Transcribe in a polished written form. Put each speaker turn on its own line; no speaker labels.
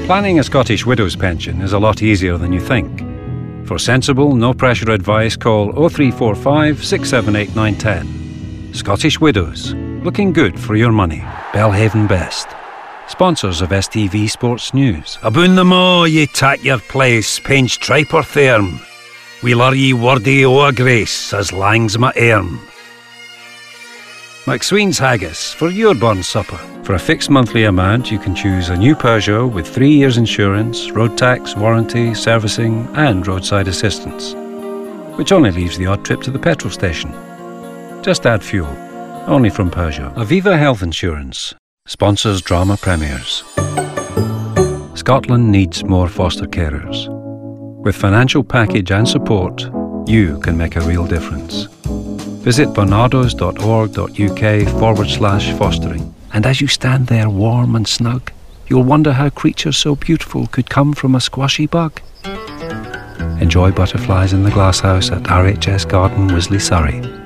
Planning a Scottish widow's pension is a lot easier than you think. For sensible, no-pressure advice, call 0345 678 910. Scottish Widows, looking good for your money. Belhaven Best. Sponsors of STV Sports News. Aboon the mo, ye tak your place, Pinch Triper Therm. We'll are ye wordy o a grace, as langs ma airm. McSween's Haggis, for your burn supper. For a fixed monthly amount, you can choose a new Peugeot with 3 years insurance, road tax, warranty, servicing and roadside assistance, which only leaves the odd trip to the petrol station. Just add fuel. Only from Peugeot. Aviva Health Insurance sponsors drama premieres. Scotland needs more foster carers. With financial package and support, you can make a real difference. Visit barnardos.org.uk/fostering. And as you stand there warm and snug, you'll wonder how creatures so beautiful could come from a squashy bug. Enjoy butterflies in the glasshouse at RHS Garden, Wisley, Surrey.